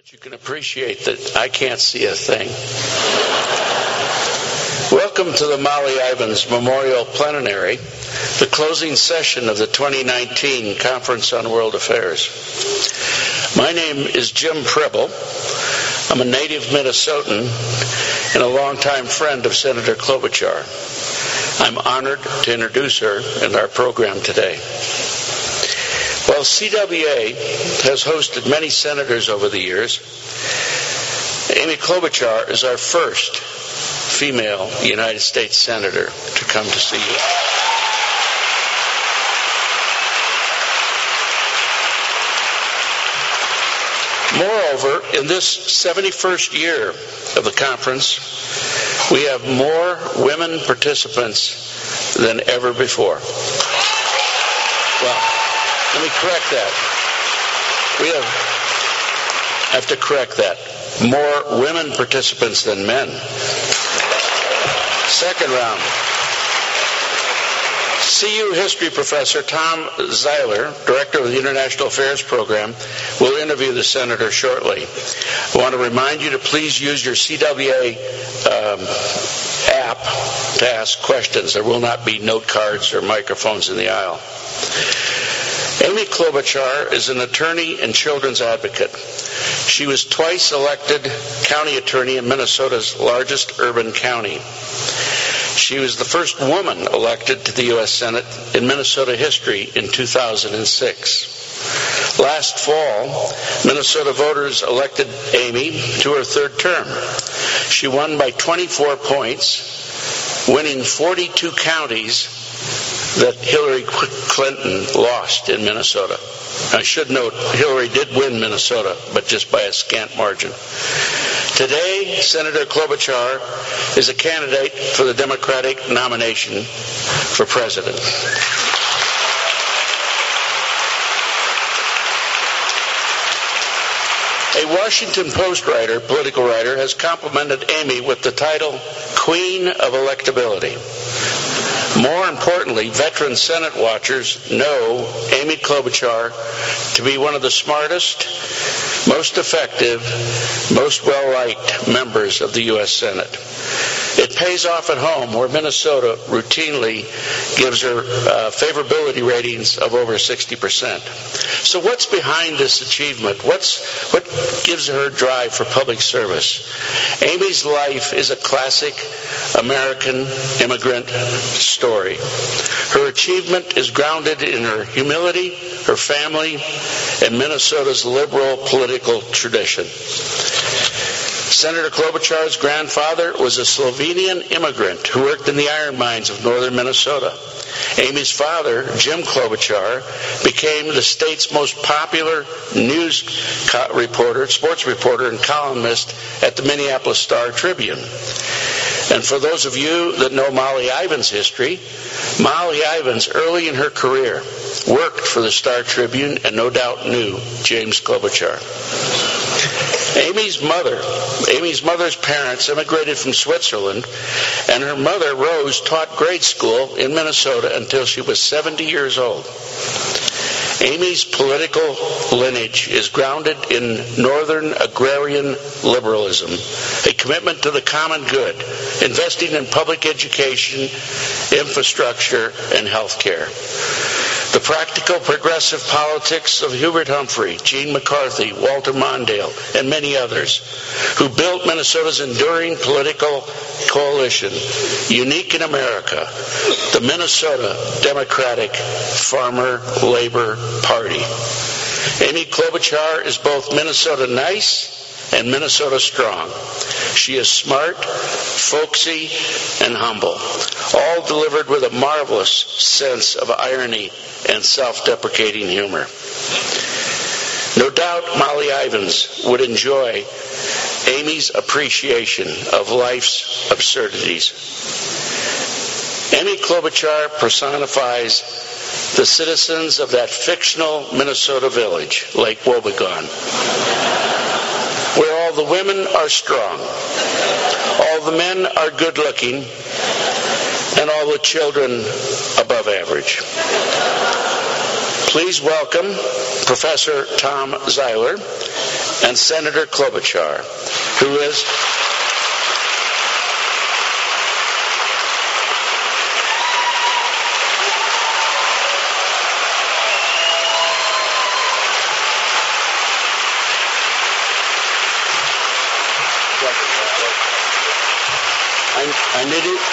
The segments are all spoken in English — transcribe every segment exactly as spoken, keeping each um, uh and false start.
that you can appreciate that I can't see a thing. Welcome to the Molly Ivins Memorial Plenary, the closing session of the twenty nineteen Conference on World Affairs. My name is Jim Preble. I'm a native Minnesotan and a longtime friend of Senator Klobuchar. I'm honored to introduce her in our program today. While C W A has hosted many senators over the years, Amy Klobuchar is our first female United States Senator to come to see you. Moreover, in this seventy-first year of the conference, we have more women participants than ever before. Well, let me correct that. We have, I have to correct that. More women participants than men. Second round. C U history professor Tom Zeiler, director of the International Affairs Program, will interview the senator shortly. I want to remind you to please use your C W A um, app to ask questions. There will not be note cards or microphones in the aisle. Amy Klobuchar is an attorney and children's advocate. She was twice elected county attorney in Minnesota's largest urban county. She was the first woman elected to the U S Senate in Minnesota history in two thousand six. Last fall, Minnesota voters elected Amy to her third term. She won by twenty-four points, winning forty-two counties that Hillary Clinton lost in Minnesota. I should note, Hillary did win Minnesota, but just by a scant margin. Today, Senator Klobuchar is a candidate for the Democratic nomination for president. A Washington Post writer, political writer, has complimented Amy with the title Queen of Electability. More importantly, veteran Senate watchers know Amy Klobuchar to be one of the smartest, most effective, most well-liked members of the U S Senate. It pays off at home, where Minnesota routinely gives her uh, favorability ratings of over sixty percent. So what's behind this achievement? What's, what gives her drive for public service? Amy's life is a classic American immigrant story. Her achievement is grounded in her humility, her family, and Minnesota's liberal political tradition. Senator Klobuchar's grandfather was a Slovenian immigrant who worked in the iron mines of northern Minnesota. Amy's father, Jim Klobuchar, became the state's most popular news co- reporter, sports reporter, and columnist at the Minneapolis Star-Tribune. And for those of you that know Molly Ivins' history, Molly Ivins, early in her career, worked for the Star-Tribune and no doubt knew James Klobuchar. Amy's mother, Amy's mother's parents immigrated from Switzerland, and her mother, Rose, taught grade school in Minnesota until she was seventy years old. Amy's political lineage is grounded in Northern agrarian liberalism, a commitment to the common good, investing in public education, infrastructure, and health care. The practical progressive politics of Hubert Humphrey, Gene McCarthy, Walter Mondale, and many others, who built Minnesota's enduring political coalition, unique in America, the Minnesota Democratic Farmer Labor Party. Amy Klobuchar is both Minnesota nice and Minnesota strong. She is smart, folksy, and humble, all delivered with a marvelous sense of irony and self-deprecating humor. No doubt Molly Ivins would enjoy Amy's appreciation of life's absurdities. Amy Klobuchar personifies the citizens of that fictional Minnesota village, Lake Wobegon, where all the women are strong, all the men are good-looking, and all the children above average. Please welcome Professor Tom Zeiler and Senator Klobuchar, who is... I, I need it.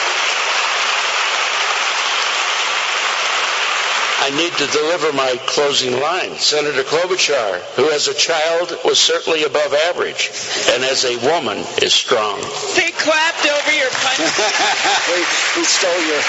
I need to deliver my closing line. Senator Klobuchar, who as a child was certainly above average, and as a woman is strong. They clapped over your punch. we, we stole your...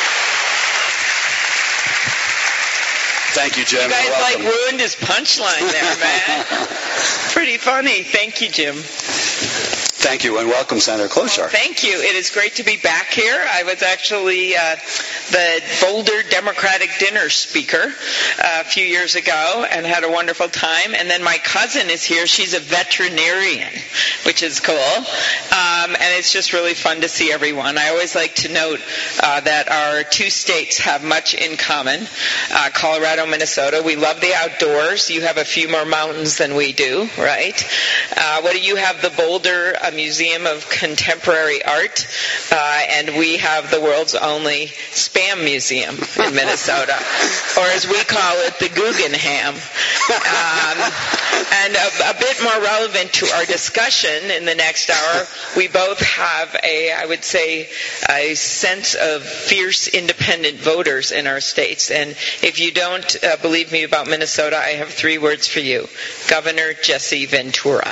Thank you, Jim. You guys Welcome. like ruined his punchline there, man. Pretty funny. Thank you, Jim. Thank you, and welcome, Senator Klobuchar. Thank you. It is great to be back here. I was actually uh, the Boulder Democratic Dinner speaker uh, a few years ago and had a wonderful time. And then my cousin is here. She's a veterinarian, which is cool. Um, and it's just really fun to see everyone. I always like to note uh, that our two states have much in common. Uh, Colorado, Minnesota. We love the outdoors. You have a few more mountains than we do, right? Uh, what do you have? The Boulder a Museum of Contemporary Art, uh, and we have the world's only Spam Museum in Minnesota, or as we call it, the Guggenheim. Um, and a, a bit more relevant to our discussion in the next hour, we both have a, I would say, a sense of fierce independent voters in our states. And if you don't uh, believe me about Minnesota, I have three words for you: Governor Jesse Ventura.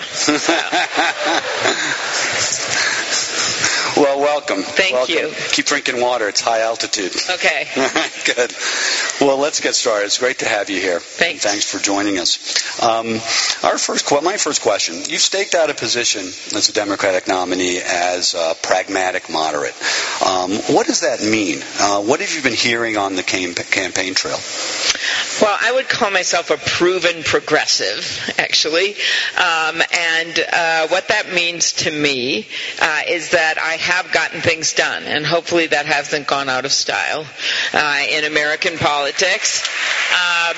Well, welcome. Thank welcome. you. Keep drinking water. It's high altitude. Okay. Good. Well, let's get started. It's great to have you here. Thanks. Thanks for joining us. Um, our first, my first question: you've staked out a position as a Democratic nominee as a pragmatic moderate. Um, what does that mean? Uh, what have you been hearing on the cam- campaign trail? Well, I would call myself a proven progressive, actually. Um, and uh, what that means to me uh, is that I have gotten things done, and hopefully that hasn't gone out of style uh, in American politics. Um,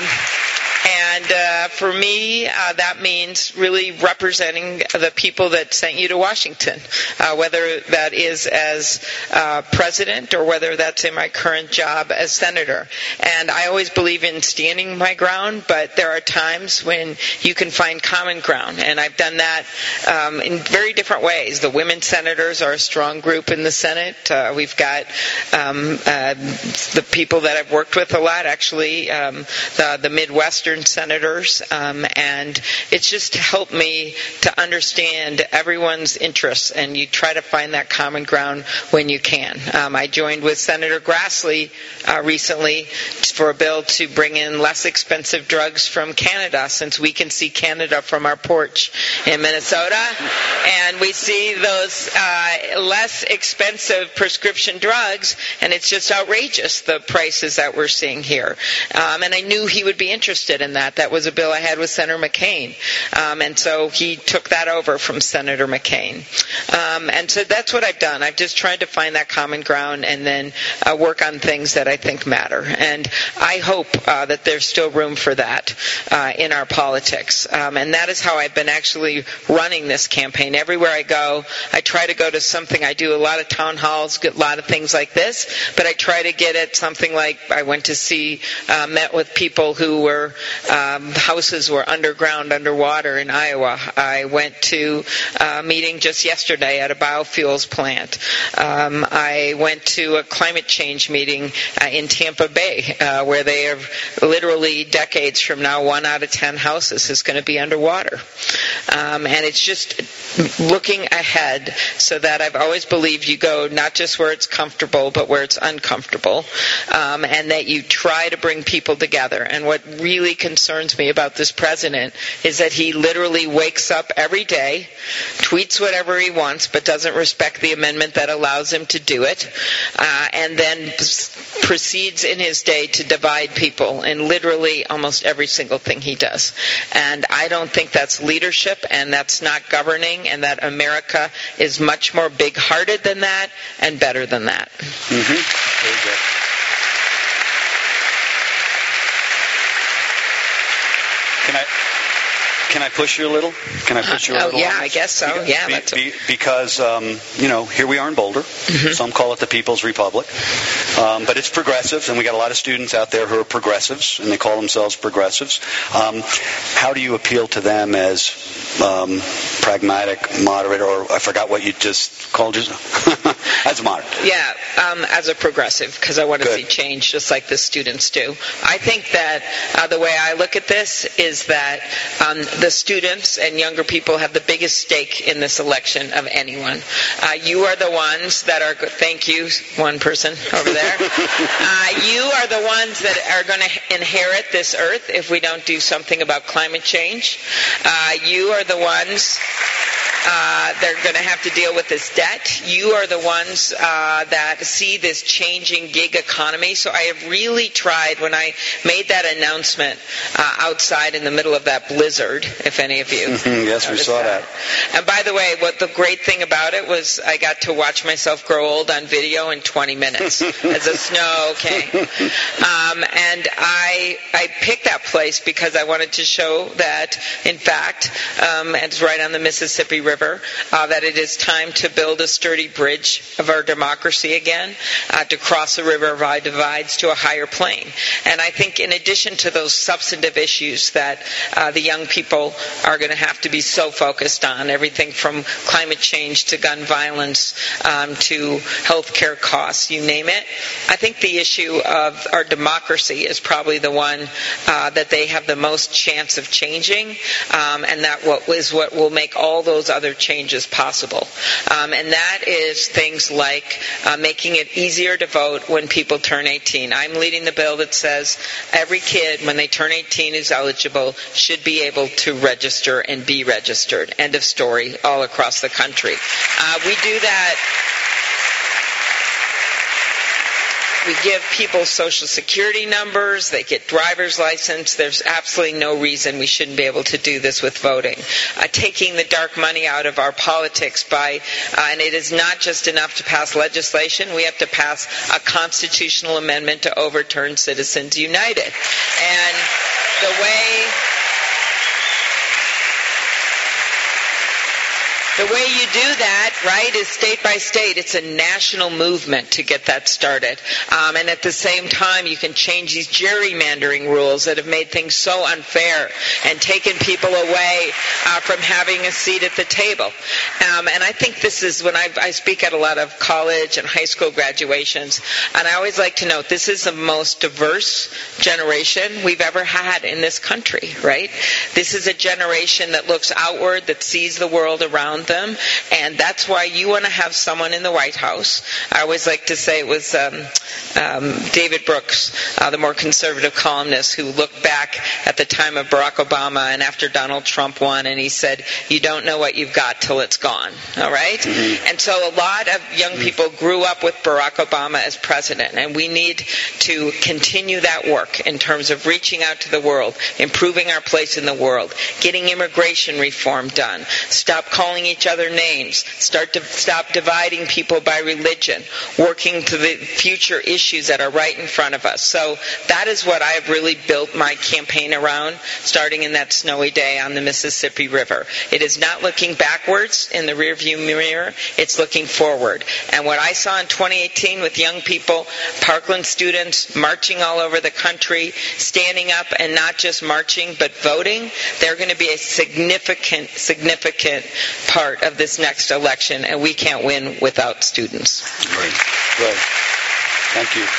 And uh, for me, uh, that means really representing the people that sent you to Washington, uh, whether that is as uh, president or whether that's in my current job as senator. And I always believe in standing my ground, but there are times when you can find common ground. And I've done that um, in very different ways. The women senators are a strong group in the Senate. Uh, we've got um, uh, the people that I've worked with a lot, actually, um, the, the Midwestern senators, um, and it's just helped me to understand everyone's interests, and you try to find that common ground when you can. Um, I joined with Senator Grassley uh, recently for a bill to bring in less expensive drugs from Canada, since we can see Canada from our porch in Minnesota, and we see those uh, less expensive prescription drugs, and it's just outrageous, the prices that we're seeing here. Um, and I knew he would be interested in that. That was a bill I had with Senator McCain. Um, and so he took that over from Senator McCain. Um, and so that's what I've done. I've just tried to find that common ground and then uh, work on things that I think matter. And I hope uh, that there's still room for that uh, in our politics. Um, and that is how I've been actually running this campaign. Everywhere I go, I try to go to something. I do a lot of town halls, get a lot of things like this, but I try to get at something like I went to see, uh, met with people who were Um, houses were underground, underwater in Iowa. I went to a meeting just yesterday at a biofuels plant. Um, I went to a climate change meeting uh, in Tampa Bay, uh, where they have literally decades from now, one out of ten houses is going to be underwater. Um, and it's just looking ahead, so that I've always believed you go not just where it's comfortable, but where it's uncomfortable, um, and that you try to bring people together. And what really concerns me about this president is that he literally wakes up every day, tweets whatever he wants, but doesn't respect the amendment that allows him to do it, uh, and then proceeds in his day to divide people in literally almost every single thing he does. And I don't think that's leadership, and that's not governing, and that America is much more big-hearted than that and better than that. Mm-hmm. Very good. Can I, can I push you a little? Can I push you a oh, little? yeah, I guess so. Because, yeah, be, that's be, because um, you know, here we are in Boulder. Mm-hmm. Some call it the People's Republic, um, but it's progressive, and we got a lot of students out there who are progressives, and they call themselves progressives. Um, how do you appeal to them as um, pragmatic, moderate, or I forgot what you just called yourself? As a moderate. Yeah, um, as a progressive, because I want to Good. see change just like the students do. I think that uh, the way I look at this is that um, the students and younger people have the biggest stake in this election of anyone. Uh, you are the ones that are, thank you, one person over there. uh, you are the ones that are going to inherit this earth if we don't do something about climate change. Uh, you are the ones Uh, they're going to have to deal with this debt. You are the ones uh, that see this changing gig economy. So I have really tried, when I made that announcement uh, outside in the middle of that blizzard, if any of you yes, we saw that. that. And by the way, what the great thing about it was I got to watch myself grow old on video in twenty minutes as the snow came. Um, and I I picked that place because I wanted to show that, in fact, um, it's right on the Mississippi River, uh, that it is time to build a sturdy bridge of our democracy again, uh, to cross the river of our divides to a higher plane. And I think in addition to those substantive issues that uh, the young people are going to have to be so focused on, everything from climate change to gun violence um, to healthcare costs, you name it, I think the issue of our democracy is probably the one uh, that they have the most chance of changing, um, and that what is what will make all those other changes possible. Um, and that is things like uh, making it easier to vote when people turn eighteen. I'm leading the bill that says every kid, when they turn eighteen, who's eligible, should be able to register and be registered. End of story, all across the country. Uh, we do that. We give people social security numbers. They get driver's license. There's absolutely no reason we shouldn't be able to do this with voting. Uh, taking the dark money out of our politics by, uh, and it is not just enough to pass legislation. We have to pass a constitutional amendment to overturn Citizens United. And the way... The way you do that, right, is state by state. It's a national movement to get that started. Um, and at the same time, you can change these gerrymandering rules that have made things so unfair and taken people away uh, from having a seat at the table. Um, and I think this is when I, I speak at a lot of college and high school graduations, and I always like to note this is the most diverse generation we've ever had in this country, right? This is a generation that looks outward, that sees the world around them, and that's why you want to have someone in the White House. I always like to say it was um, um, David Brooks, uh, the more conservative columnist, who looked back at the time of Barack Obama and after Donald Trump won, and he said, you don't know what you've got till it's gone, all right? Mm-hmm. And so a lot of young people grew up with Barack Obama as president, and we need to continue that work in terms of reaching out to the world, improving our place in the world, getting immigration reform done, stop calling each other names, start to stop dividing people by religion, working to the future issues that are right in front of us. So that is what I've really built my campaign around, starting in that snowy day on the Mississippi River. It is not looking backwards in the rearview mirror, it's looking forward. And what I saw in twenty eighteen with young people, Parkland students marching all over the country, standing up and not just marching but voting, they're going to be a significant, significant part of this next election, and we can't win without students. Great. Great. Thank you.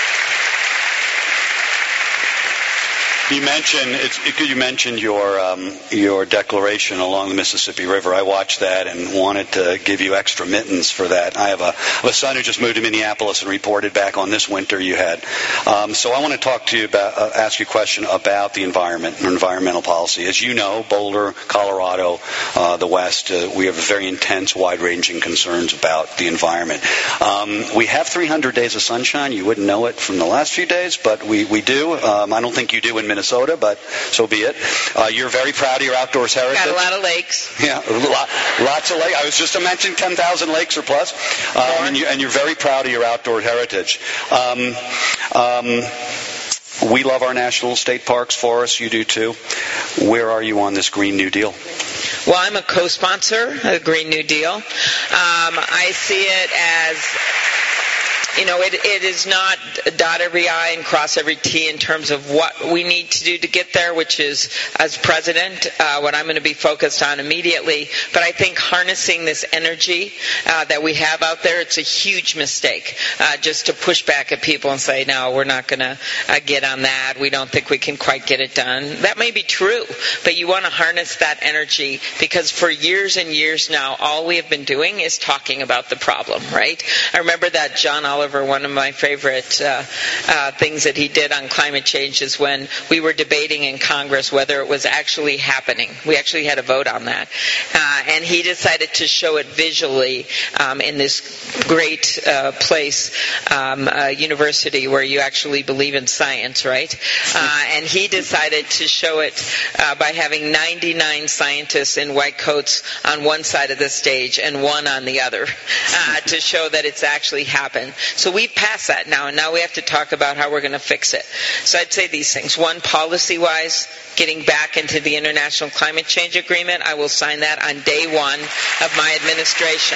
You mentioned it's, it, you mentioned your um, your declaration along the Mississippi River. I watched that and wanted to give you extra mittens for that. I have a, a son who just moved to Minneapolis and reported back on this winter you had. Um, so I want to talk to you about, uh, ask you a question about the environment and environmental policy. As you know, Boulder, Colorado, uh, the West, uh, we have very intense, wide-ranging concerns about the environment. Um, we have three hundred days of sunshine. You wouldn't know it from the last few days, but we we do. Um, I don't think you do in Minnesota. Minnesota, but so be it. Uh, you're very proud of your outdoors heritage. Got a lot of lakes. Yeah, lot, lots of lakes. I was just to mention ten thousand lakes or plus, um, and, you, and you're very proud of your outdoor heritage. Um, um, we love our national state parks, forests. You do too. Where are you on this Green New Deal? Well, I'm a co-sponsor of the Green New Deal. Um, I see it as... You know, it, it is not dot every I and cross every T in terms of what we need to do to get there, which is, as president, uh, what I'm going to be focused on immediately. But I think harnessing this energy uh, that we have out there, it's a huge mistake uh, just to push back at people and say, no, we're not going to uh, get on that. We don't think we can quite get it done. That may be true, but you want to harness that energy because for years and years now, all we have been doing is talking about the problem, right? I remember that John Oliver, one of my favorite uh, uh, things that he did on climate change is when we were debating in Congress whether it was actually happening. We actually had a vote on that. Uh, and he decided to show it visually um, in this great uh, place, um, uh, university where you actually believe in science, right? Uh, and he decided to show it uh, by having ninety-nine scientists in white coats on one side of the stage and one on the other uh, to show that it's actually happened. So we've passed that now, and now we have to talk about how we're going to fix it. So I'd say these things. One, policy-wise, getting back into the International Climate Change Agreement. I will sign that on day one of my administration.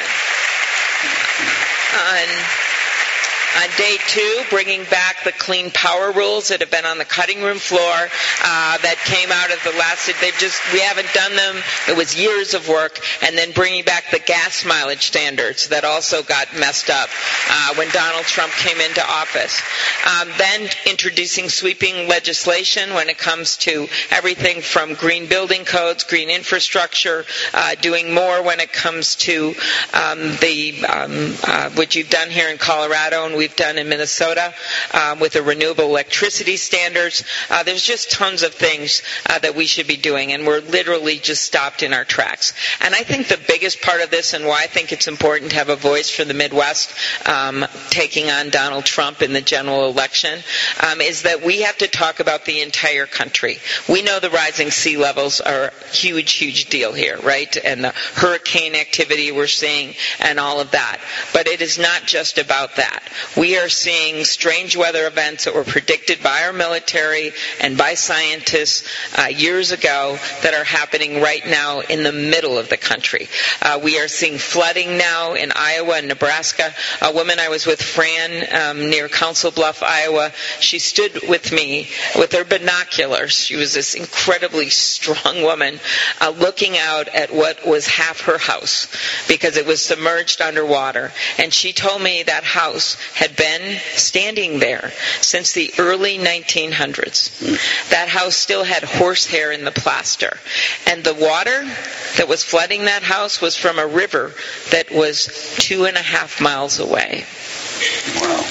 On On day two, bringing back the clean power rules that have been on the cutting room floor uh, that came out of the last. They've just we haven't done them. It was years of work, and then bringing back the gas mileage standards that also got messed up uh, when Donald Trump came into office. Um, then introducing sweeping legislation when it comes to everything from green building codes, green infrastructure, uh, doing more when it comes to um, the um, uh, what you've done here in Colorado and we we've done in Minnesota um, with the renewable electricity standards. Uh, there's just tons of things uh, that we should be doing, and we're literally just stopped in our tracks. And I think the biggest part of this, and why I think it's important to have a voice for the Midwest um, taking on Donald Trump in the general election, um, is that we have to talk about the entire country. We know the rising sea levels are a huge, huge deal here, right? And the hurricane activity we're seeing and all of that. But it is not just about that. We are seeing strange weather events that were predicted by our military and by scientists uh, years ago that are happening right now in the middle of the country. Uh, we are seeing flooding now in Iowa and Nebraska. A woman I was with, Fran, um, near Council Bluff, Iowa, she stood with me with her binoculars. She was this incredibly strong woman uh, looking out at what was half her house because it was submerged underwater. And she told me that house had been standing there since the early nineteen hundreds. That house still had horsehair in the plaster. And the water that was flooding that house was from a river that was two and a half miles away. Wow.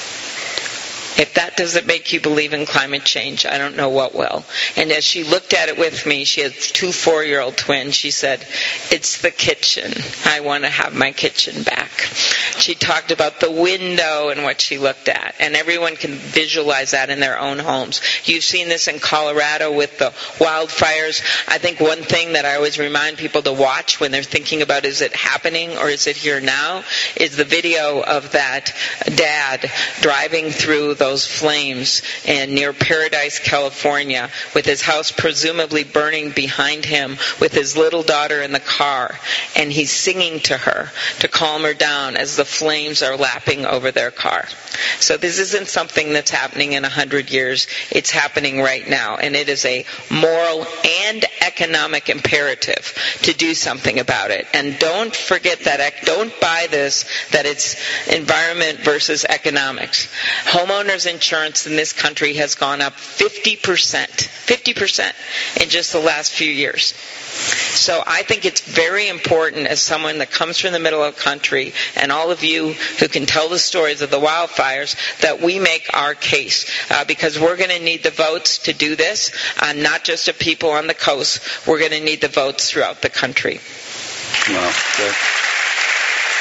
If that doesn't make you believe in climate change, I don't know what will. And as she looked at it with me, she had two four-year-old twins, she said, it's the kitchen. I want to have my kitchen back. She talked about the window and what she looked at. And everyone can visualize that in their own homes. You've seen this in Colorado with the wildfires. I think one thing that I always remind people to watch when they're thinking about is it happening or is it here now, is the video of that dad driving through the those flames and near Paradise, California, with his house presumably burning behind him, with his little daughter in the car, and he's singing to her to calm her down as the flames are lapping over their car. So this isn't something that's happening in a hundred years. It's happening right now, and it is a moral and economic imperative to do something about it. And don't forget that, don't buy this, that it's environment versus economics. Homeowners insurance in this country has gone up fifty percent, fifty percent in just the last few years. So I think it's very important, as someone that comes from the middle of the country, and all of you who can tell the stories of the wildfires, that we make our case, uh, because we're going to need the votes to do this, uh, not just of people on the coast. We're going to need the votes throughout the country. Wow. Good.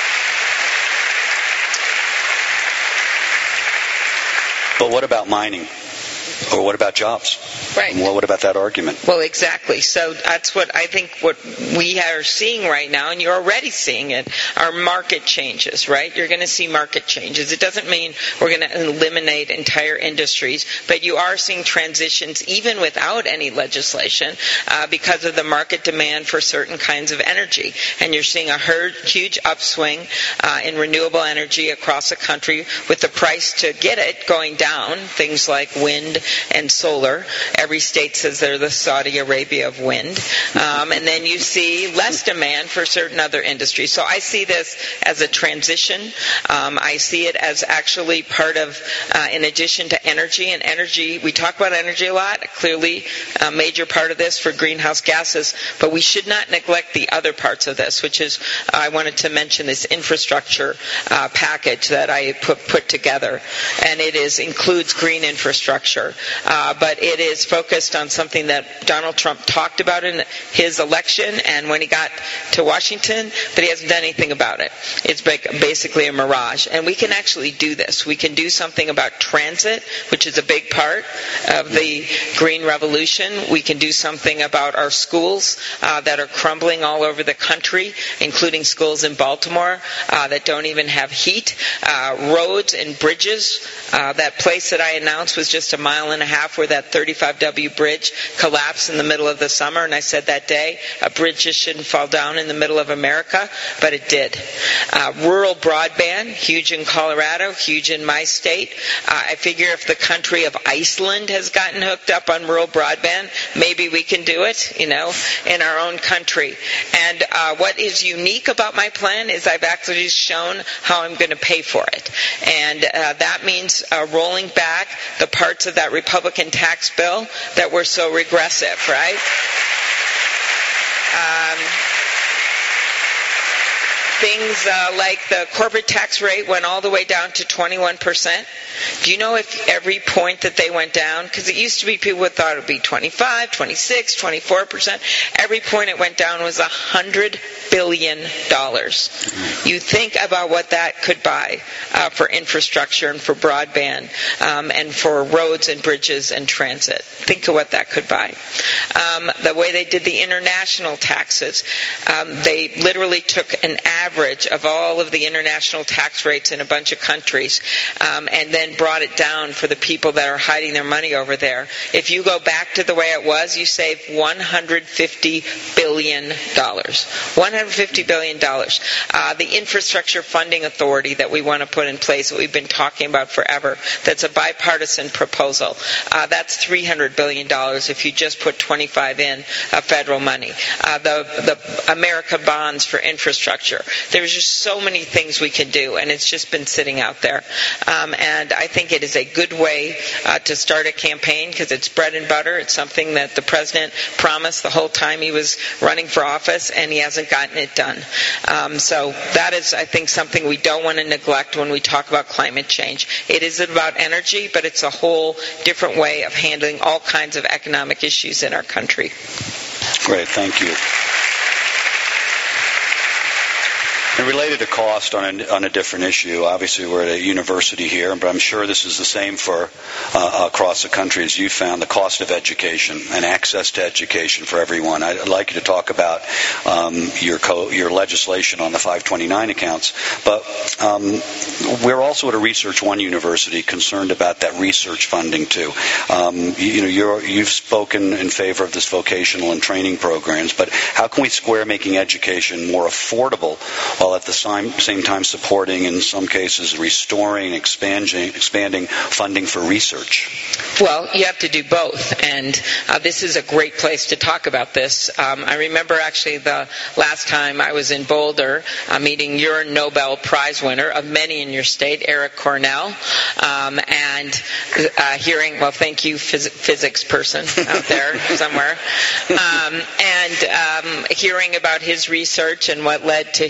But what about mining? Or what about jobs? Right. Well, what about that argument? Well, exactly. So that's what I think what we are seeing right now, and you're already seeing it, are market changes, right? You're going to see market changes. It doesn't mean we're going to eliminate entire industries, but you are seeing transitions even without any legislation uh, because of the market demand for certain kinds of energy. And you're seeing a huge upswing uh, in renewable energy across the country with the price to get it going down, things like wind and solar. Every state says they're the Saudi Arabia of wind. Um, and then you see less demand for certain other industries. So I see this as a transition. Um, I see it as actually part of, uh, in addition to energy, and energy, we talk about energy a lot, clearly a major part of this for greenhouse gases, but we should not neglect the other parts of this, which is, uh, I wanted to mention this infrastructure uh, package that I put, put together. And it is includes green infrastructure, uh, but it is focused on something that Donald Trump talked about in his election and when he got to Washington, but he hasn't done anything about it. It's basically a mirage. And we can actually do this. We can do something about transit, which is a big part of the green revolution. We can do something about our schools uh, that are crumbling all over the country, including schools in Baltimore uh, that don't even have heat. Uh, roads and bridges. Uh, that place that I announced was just a mile and a half where that thirty-five W bridge collapsed in the middle of the summer, and I said that day, a bridge just shouldn't fall down in the middle of America, but it did. Uh, rural broadband, huge in Colorado, huge in my state. Uh, I figure if the country of Iceland has gotten hooked up on rural broadband, maybe we can do it, you know, in our own country. And uh, what is unique about my plan is I've actually shown how I'm going to pay for it. And uh, that means uh, rolling back the parts of that Republican tax bill that were so regressive, right? Um, things uh, like the corporate tax rate went all the way down to twenty-one percent. Do you know if every point that they went down, because it used to be people thought it would be twenty-five, twenty-six, twenty-four percent. Every point it went down was one hundred billion dollars. You think about what that could buy uh, for infrastructure and for broadband um, and for roads and bridges and transit. Think of what that could buy. Um, the way they did the international taxes, um, they literally took an average of all of the international tax rates in a bunch of countries um, and then brought it down for the people that are hiding their money over there. If you go back to the way it was, you save one hundred fifty billion dollars. one hundred fifty billion dollars. Uh, the Infrastructure Funding Authority that we want to put in place, that we've been talking about forever, that's a bipartisan proposal. Uh, that's three hundred billion dollars if you just put twenty-five in uh, federal money. Uh, the, the America bonds for infrastructure. There's just so many things we can do, and it's just been sitting out there. Um, and I think it is a good way uh, to start a campaign because it's bread and butter. It's something that the president promised the whole time he was running for office, and he hasn't gotten it done. Um, so that is, I think, something we don't want to neglect when we talk about climate change. It is about energy, but it's a whole different way of handling all kinds of economic issues in our country. Great, thank you. And related to cost on a, on a different issue, obviously we're at a university here, but I'm sure this is the same for uh, across the country as you found, the cost of education and access to education for everyone. I'd like you to talk about um, your co- your legislation on the five twenty-nine accounts, but um, we're also at a Research One university concerned about that research funding too. Um, you, you know, you're, you've spoken in favor of this vocational and training programs, but how can we square making education more affordable while at the same, same time supporting, in some cases, restoring, expanding, expanding funding for research? Well, you have to do both, and uh, this is a great place to talk about this. Um, I remember actually the last time I was in Boulder uh, meeting your Nobel Prize winner, of many in your state, Eric Cornell, um, and uh, hearing, well, thank you, phys- physics person out there somewhere, um, and um, hearing about his research and what led to him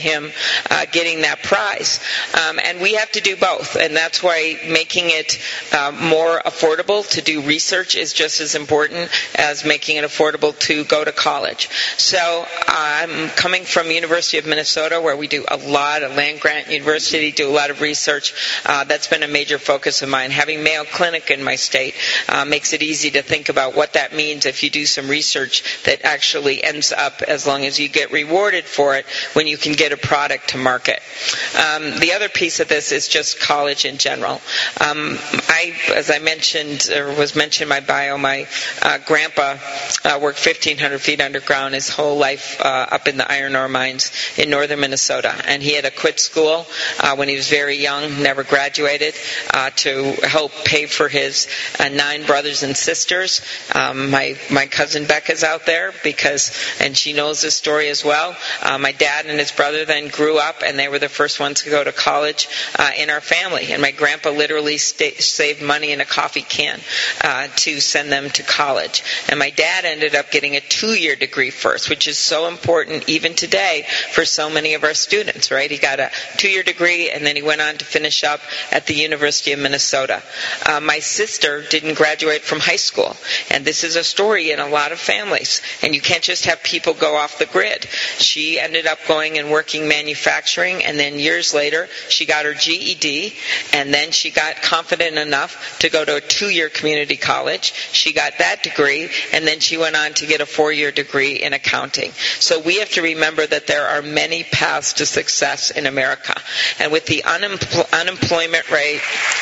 uh, getting that prize. Um, and we have to do both, and that's why making it uh, more affordable to do research is just as important as making it affordable to go to college. So I'm coming from University of Minnesota, where we do a lot of land-grant university, do a lot of research. Uh, that's been a major focus of mine. Having Mayo Clinic in my state uh, makes it easy to think about what that means if you do some research that actually ends up, as long as you get rewarded for it, when you can get a product to market. Um, the other piece of this is just college in general. Um, I, as I mentioned, or was mentioned in my bio, my uh, grandpa uh, worked fifteen hundred feet underground his whole life uh, up in the iron ore mines in northern Minnesota. And he had to quit school uh, when he was very young, never graduated, uh, to help pay for his uh, nine brothers and sisters. Um, my, my cousin Becca's out there because, and she knows this story as well. Uh, my dad and his brother then grew up, and they were the first ones to go to college uh, in our family. And my grandpa literally sta- saved money in a coffee can uh, to send them to college. And my dad ended up getting a two-year degree first, which is so important even today for so many of our students, right? He got a two-year degree, and then he went on to finish up at the University of Minnesota. Uh, my sister didn't graduate from high school, and this is a story in a lot of families. And you can't just have people go off the grid. She ended up going and working manufacturing, and then years later, she got her G E D, and then she got confident enough to go to a two-year community college. She got that degree, and then she went on to get a four-year degree in accounting. So we have to remember that there are many paths to success in America. And with the unempl- unemployment rate...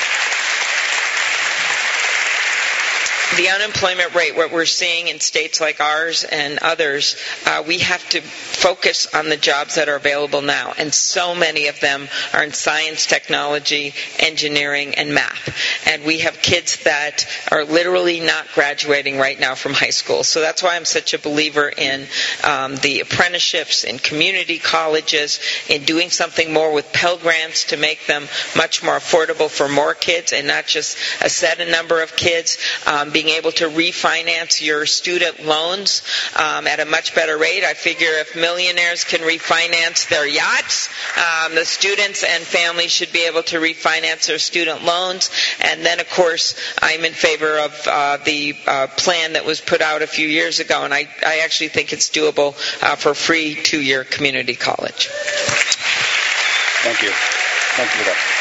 The unemployment rate, what we're seeing in states like ours and others, uh, we have to focus on the jobs that are available now. And so many of them are in science, technology, engineering, and math. And we have kids that are literally not graduating right now from high school. So that's why I'm such a believer in um, the apprenticeships, in community colleges, in doing something more with Pell Grants to make them much more affordable for more kids and not just a set number of kids. Um, being able to refinance your student loans um, at a much better rate. I figure if millionaires can refinance their yachts, um, the students and families should be able to refinance their student loans. And then, of course, I'm in favor of uh, the uh, plan that was put out a few years ago, and I, I actually think it's doable uh, for free two-year community college. Thank you. Thank you for that.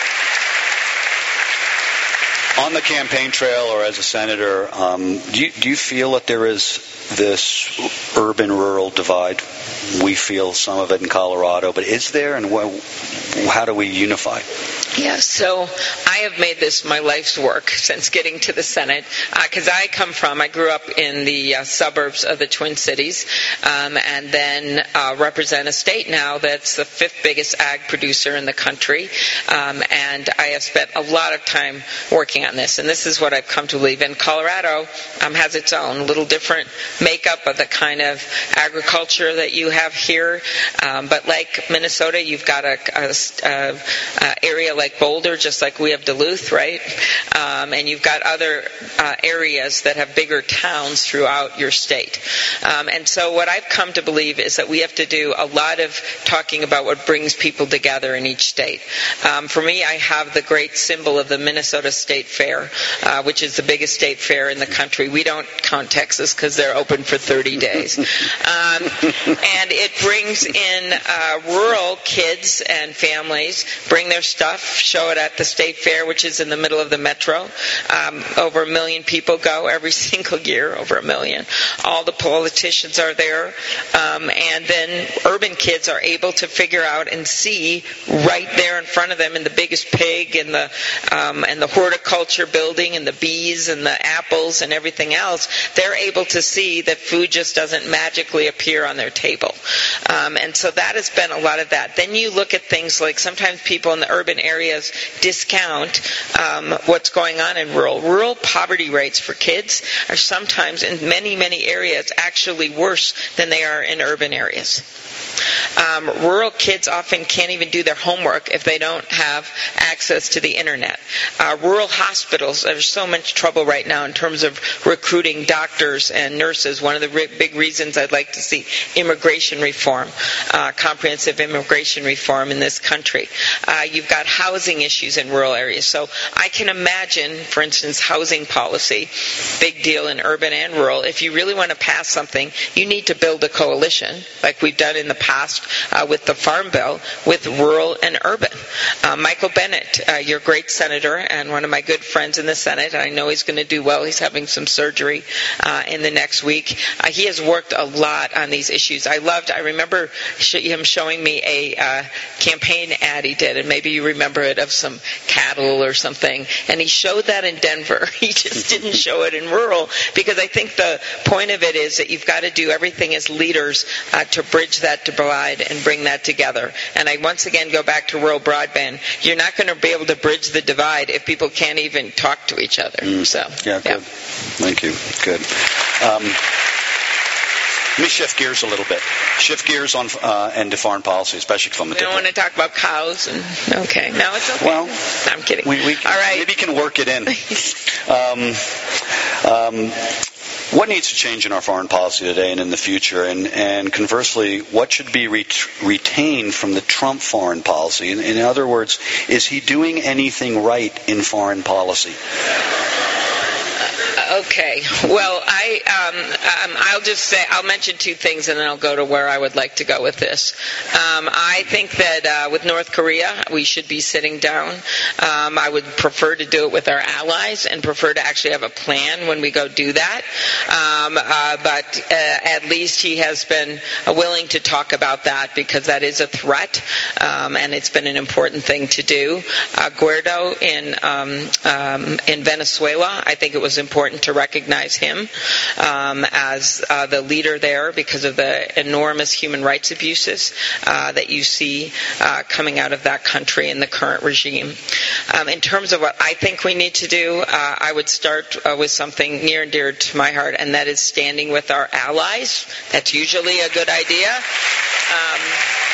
On the campaign trail or as a senator, um, do, you, do you feel that there is this urban-rural divide? We feel some of it in Colorado, but is there, and wh- how do we unify? Yeah, so I have made this my life's work since getting to the Senate, because uh, I come from, I grew up in the uh, suburbs of the Twin Cities, um, and then uh, represent a state now that's the fifth biggest ag producer in the country, um, and I have spent a lot of time working on this, and this is what I've come to believe. And Colorado um, has its own little different makeup of the kind of agriculture that you have here, um, but like Minnesota, you've got a, a, a, a area like Boulder, just like we have Duluth, right? Um, and you've got other uh, areas that have bigger towns throughout your state. Um, and so what I've come to believe is that we have to do a lot of talking about what brings people together in each state. Um, for me, I have the great symbol of the Minnesota State Fair, uh, which is the biggest state fair in the country. We don't count Texas because they're open for thirty days. Um, and it brings in uh, rural kids and families, bring their stuff, show it at the state fair, which is in the middle of the metro. Um, over a million people go every single year, over a million. All the politicians are there. Um, and then urban kids are able to figure out and see right there in front of them in the biggest pig and the um, and the horticulture building and the bees and the apples and everything else, they're able to see that food just doesn't magically appear on their table. Um, and so that has been a lot of that. Then you look at things like sometimes people in the urban areas areas discount um, what's going on in rural. Rural poverty rates for kids are sometimes in many, many areas actually worse than they are in urban areas. Um, rural kids often can't even do their homework if they don't have access to the internet. Uh, rural hospitals, there's so much trouble right now in terms of recruiting doctors and nurses. One of the re- big reasons I'd like to see immigration reform, uh, comprehensive immigration reform in this country. Uh, you've got housing issues in rural areas. So I can imagine, for instance, housing policy, big deal in urban and rural. If you really want to pass something, you need to build a coalition, like we've done in the past uh, with the Farm Bill, with rural and urban. Uh, Michael Bennet, uh, your great senator and one of my good friends in the Senate, and I know he's going to do well. He's having some surgery uh, in the next week. Uh, he has worked a lot on these issues. I loved, I remember sh- him showing me a uh, campaign ad he did, and maybe you remember it, of some cattle or something, and he showed that in Denver. He just didn't show it in rural, because I think the point of it is that you've got to do everything as leaders uh, to bridge that divide and bring that together. And I once again go back to rural broadband. You're not going to be able to bridge the divide if people can't even talk to each other. Mm. So yeah, good. Yeah. Thank you. Good. Um, Let me shift gears a little bit. Shift gears on uh, into foreign policy, especially from the. We don't want to talk about cows. And okay, no, it's okay. Well, no, I'm kidding. We, we All right. Maybe you can work it in. um, um, What needs to change in our foreign policy today and in the future? And, and conversely, what should be ret- retained from the Trump foreign policy? In, in other words, is he doing anything right in foreign policy? Okay. Well, I um, um, I'll just say I'll mention two things, and then I'll go to where I would like to go with this. Um, I think that uh, with North Korea, we should be sitting down. Um, I would prefer to do it with our allies, and prefer to actually have a plan when we go do that. Um, uh, but uh, at least he has been uh, willing to talk about that, because that is a threat, um, and it's been an important thing to do. Uh, Guaido in um, um, in Venezuela, I think it was important to recognize him um, as uh, the leader there, because of the enormous human rights abuses uh, that you see uh, coming out of that country in the current regime. Um, in terms of what I think we need to do, uh, I would start uh, with something near and dear to my heart, and that is standing with our allies. That's usually a good idea. Um,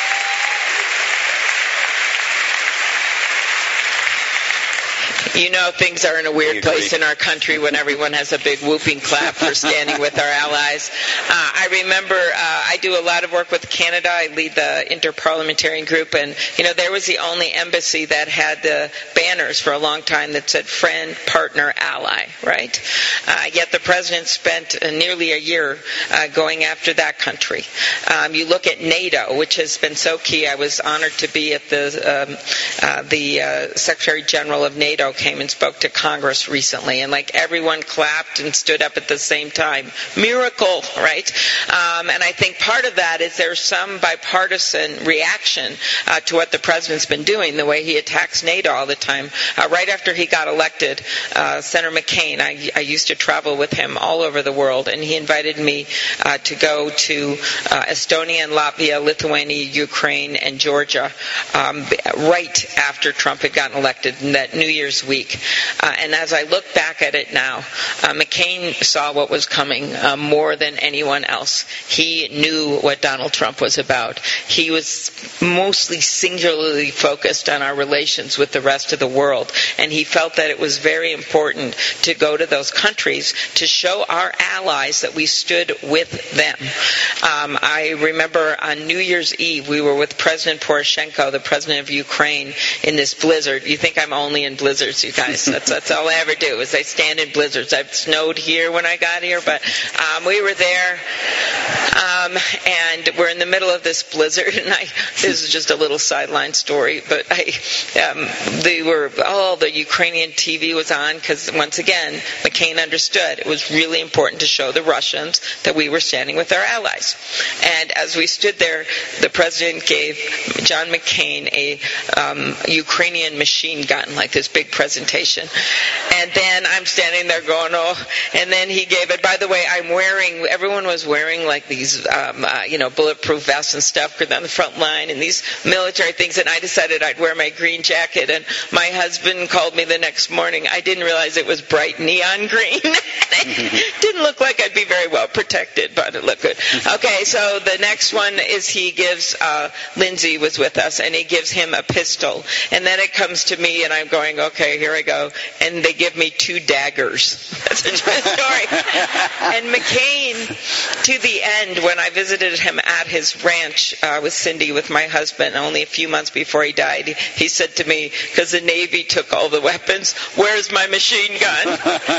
You know, things are in a weird place in our country when everyone has a big whooping clap for standing with our allies. Uh, I remember uh, I do a lot of work with Canada. I lead the Interparliamentarian Group, and, you know, there was the only embassy that had the banners for a long time that said friend, partner, ally, right? Uh, yet the president spent uh, nearly a year uh, going after that country. Um, you look at NATO, which has been so key. I was honored to be at the, um, uh, the uh, Secretary General of NATO came and spoke to Congress recently, and like everyone clapped and stood up at the same time. Miracle, right? Um, and I think part of that is there's some bipartisan reaction uh, to what the president's been doing, the way he attacks NATO all the time. Uh, right after he got elected, uh, Senator McCain, I, I used to travel with him all over the world, and he invited me uh, to go to uh, Estonia and Latvia, Lithuania, Ukraine, and Georgia um, right after Trump had gotten elected in that New Year's week. Uh, and as I look back at it now, uh, McCain saw what was coming uh, more than anyone else. He knew what Donald Trump was about. He was mostly singularly focused on our relations with the rest of the world, and he felt that it was very important to go to those countries to show our allies that we stood with them. Um, I remember on New Year's Eve, we were with President Poroshenko, the president of Ukraine, in this blizzard. You think I'm only in blizzards, you guys. That's, that's all I ever do, is I stand in blizzards. I've snowed here when I got here, but um, we were there, um, and we're in the middle of this blizzard, and I, this is just a little sideline story, but I, um, they were, all the Ukrainian T V was on, because once again, McCain understood it was really important to show the Russians that we were standing with our allies. And as we stood there, the president gave John McCain a um, Ukrainian machine gun, like this big presidential presentation. And then I'm standing there going, oh, and then he gave it. By the way, I'm wearing, everyone was wearing like these, um, uh, you know, bulletproof vests and stuff on the front line and these military things, and I decided I'd wear my green jacket, and my husband called me the next morning. I didn't realize it was bright neon green. It didn't look like I'd be very well protected, but it looked good. Okay, so the next one is he gives, uh, Lindsay was with us, and he gives him a pistol, and then it comes to me, and I'm going, okay, here I go, and they give me two daggers. That's a true story. And McCain, to the end, when I visited him at his ranch uh, with Cindy, with my husband, only a few months before he died, he, he said to me, because the Navy took all the weapons, where's my machine gun?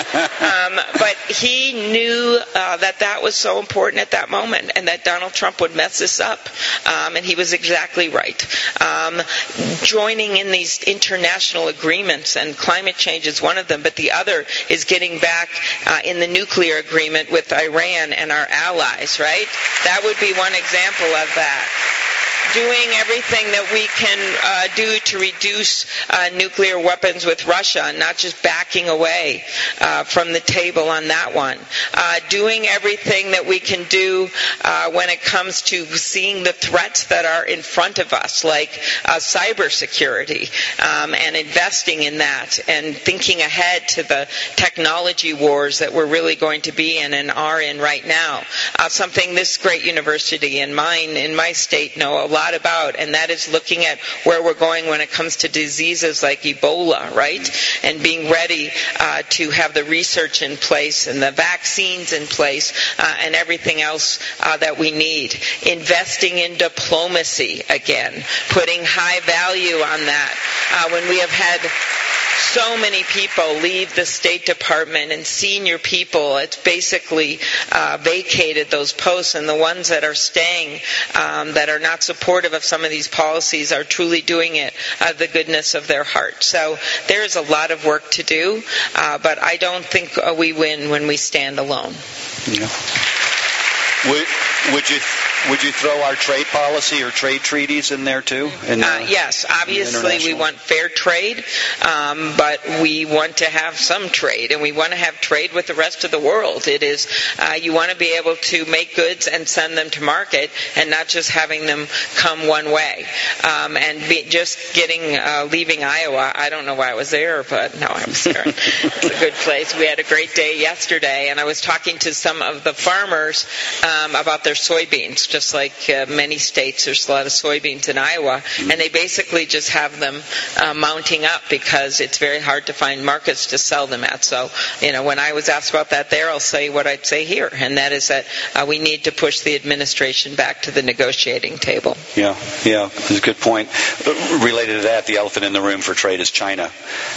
um, but he knew uh, that that was so important at that moment, and that Donald Trump would mess this up. Um, and he was exactly right. Um, joining in these international agreements, and climate change is one of them, but the other is getting back uh, in the nuclear agreement with Iran and our allies, right? That would be one example of that. Doing everything that we can uh, do to reduce uh, nuclear weapons with Russia, not just backing away uh, from the table on that one. Uh, doing everything that we can do uh, when it comes to seeing the threats that are in front of us, like uh, cybersecurity, um, and investing in that, and thinking ahead to the technology wars that we're really going to be in and are in right now. Uh, something this great university and mine in my state know a lot lot about, and that is looking at where we're going when it comes to diseases like Ebola, right? And being ready uh, to have the research in place and the vaccines in place uh, and everything else uh, that we need. Investing in diplomacy again, putting high value on that. Uh, when we have had so many people leave the State Department, and senior people, it's basically uh, vacated those posts, and the ones that are staying um, that are not supportive of some of these policies are truly doing it out of the goodness of their heart. So there is a lot of work to do, uh, but I don't think uh, we win when we stand alone. Yeah. Would, would you would you throw our trade policy or trade treaties in there too? In, uh, uh, yes, obviously we want fair trade, um, but we want to have some trade, and we want to have trade with the rest of the world. It is uh, you want to be able to make goods and send them to market, and not just having them come one way. Um, and be, just getting uh, leaving Iowa, I don't know why I was there, but no, I was there. It's a good place. We had a great day yesterday, and I was talking to some of the farmers um, about their soybeans. Just like uh, many states, there's a lot of soybeans in Iowa, and they basically just have them uh, mounting up because it's very hard to find markets to sell them at. So, you know, when I was asked about that there, I'll say what I'd say here, and that is that uh, we need to push the administration back to the negotiating table. Yeah, yeah, that's a good point. Related to that, the elephant in the room for trade is China.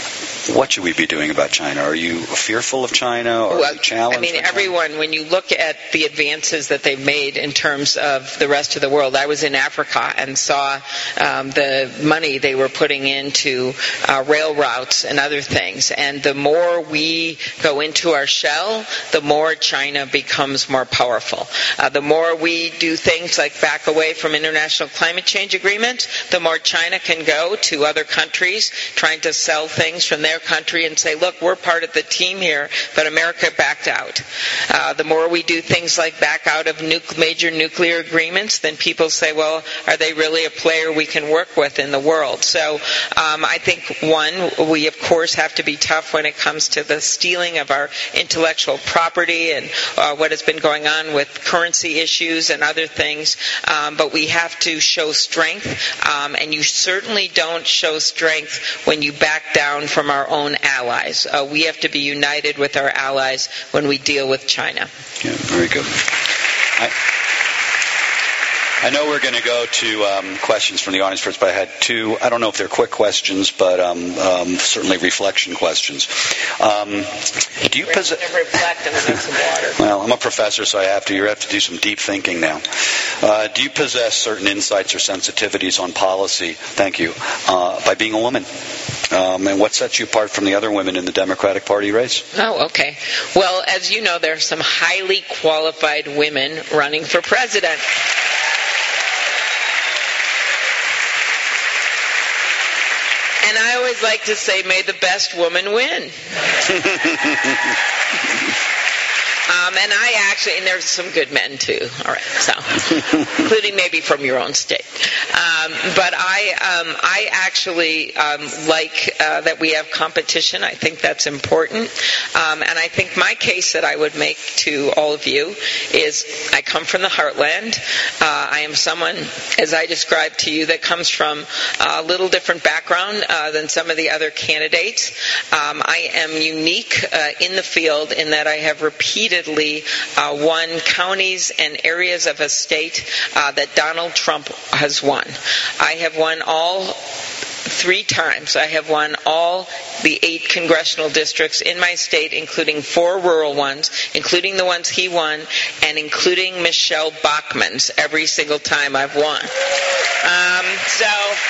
What should we be doing about China? Are you fearful of China, or well, are you challenged? I mean, everyone, when you look at the advances that they've made in terms of the rest of the world, I was in Africa and saw um, the money they were putting into uh, rail routes and other things. And the more we go into our shell, the more China becomes more powerful. Uh, the more we do things like back away from international climate change agreements, the more China can go to other countries trying to sell things from their country and say, look, we're part of the team here, but America backed out. Uh, the more we do things like back out of nu- major nuclear agreements, then people say, well, are they really a player we can work with in the world? So um, I think, one, we of course have to be tough when it comes to the stealing of our intellectual property and uh, what has been going on with currency issues and other things, um, but we have to show strength, um, and you certainly don't show strength when you back down from our own allies. Uh, we have to be united with our allies when we deal with China. Yeah, very good. I, I know we're going to go to um, questions from the audience first, but I had two. I don't know if they're quick questions, but um, um, certainly reflection questions. Um, do you possess? Reflect and drink some water. Well, I'm a professor, so I have to. You have to do some deep thinking now. Uh, do you possess certain insights or sensitivities on policy? Thank you. Uh, by being a woman. Um, and what sets you apart from the other women in the Democratic Party race? Oh, okay. Well, as you know, there are some highly qualified women running for president. And I always like to say, may the best woman win. Um, and I actually, and there's some good men too, all right, so, including maybe from your own state. Um, but I, um, I actually um, like uh, that we have competition. I think that's important. Um, and I think my case that I would make to all of you is I come from the heartland. Uh, I am someone, as I described to you, that comes from a little different background uh, than some of the other candidates. Um, I am unique uh, in the field in that I have repeated Uh, won counties and areas of a state uh, that Donald Trump has won. I have won all three times. I have won all the eight congressional districts in my state, including four rural ones, including the ones he won, and including Michelle Bachmann's every single time I've won. Um, so...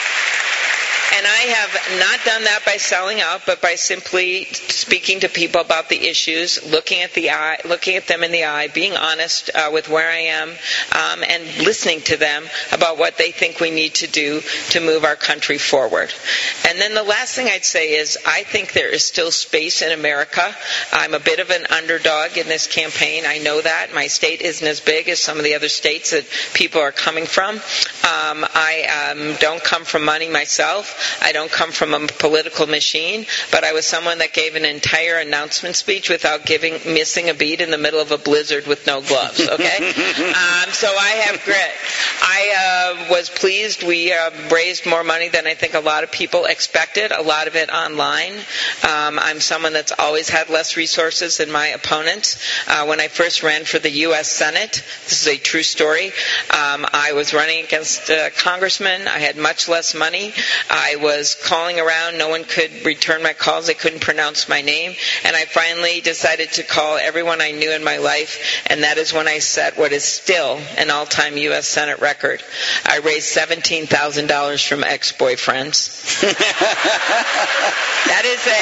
And I have not done that by selling out, but by simply speaking to people about the issues, looking at the eye, looking at them in the eye, being honest uh, with where I am, um, and listening to them about what they think we need to do to move our country forward. And then the last thing I'd say is I think there is still space in America. I'm a bit of an underdog in this campaign. I know that. My state isn't as big as some of the other states that people are coming from. Um, I um, don't come from money myself. I don't come from a political machine, but I was someone that gave an entire announcement speech without giving, missing a beat in the middle of a blizzard with no gloves, okay? um, so I have grit. I uh, was pleased. We uh, raised more money than I think a lot of people expected, a lot of it online. Um, I'm someone that's always had less resources than my opponents. Uh, when I first ran for the U S Senate, this is a true story, um, I was running against a congressman. I had much less money. I was calling around. No one could return my calls. They couldn't pronounce my name. And I finally decided to call everyone I knew in my life, and that is when I set what is still an all-time U S Senate record. I raised seventeen thousand dollars from ex-boyfriends. That is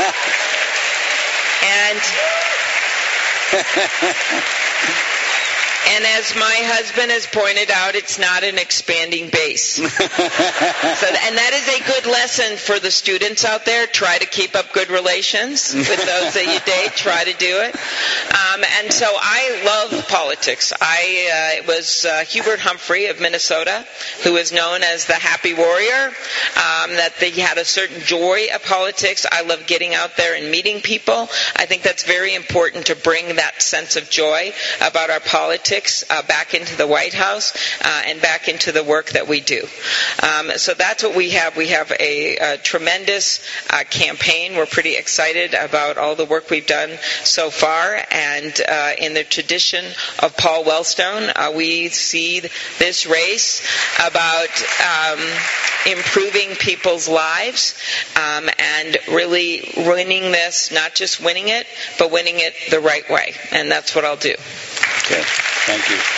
a... And... And as my husband has pointed out, it's not an expanding base. so, and that is a good lesson for the students out there. Try to keep up good relations with those that you date. Try to do it. Um, and so I love politics. I uh, it was uh, Hubert Humphrey of Minnesota, who is known as the happy warrior, um, that he had a certain joy of politics. I love getting out there and meeting people. I think that's very important to bring that sense of joy about our politics Uh, back into the White House uh, and back into the work that we do. Um, so that's what we have. We have a, a tremendous uh, campaign. We're pretty excited about all the work we've done so far. And uh, in the tradition of Paul Wellstone, uh, we see this race about um, improving people's lives um, and really winning this, not just winning it, but winning it the right way. And that's what I'll do. Okay. Thank you.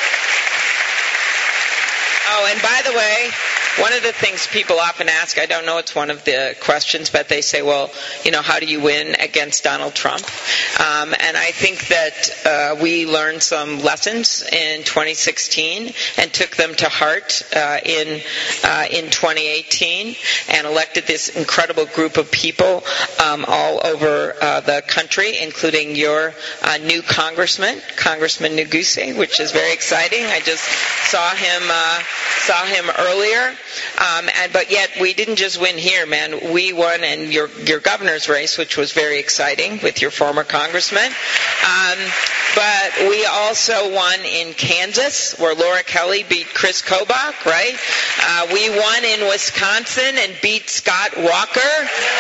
Oh, and by the way, one of the things people often ask, I don't know it's one of the questions, but they say, well, you know, how do you win against Donald Trump? Um, and I think that uh, we learned some lessons in twenty sixteen and took them to heart uh, in uh, in twenty eighteen and elected this incredible group of people um, all over uh, the country, including your uh, new congressman, Congressman Neguse, which is very exciting. I just saw him uh, saw him earlier. Um, and, but yet we didn't just win here, man. We won in your, your governor's race, which was very exciting with your former congressman. Um, but we also won in Kansas, where Laura Kelly beat Chris Kobach, right? Uh, we won in Wisconsin and beat Scott Walker.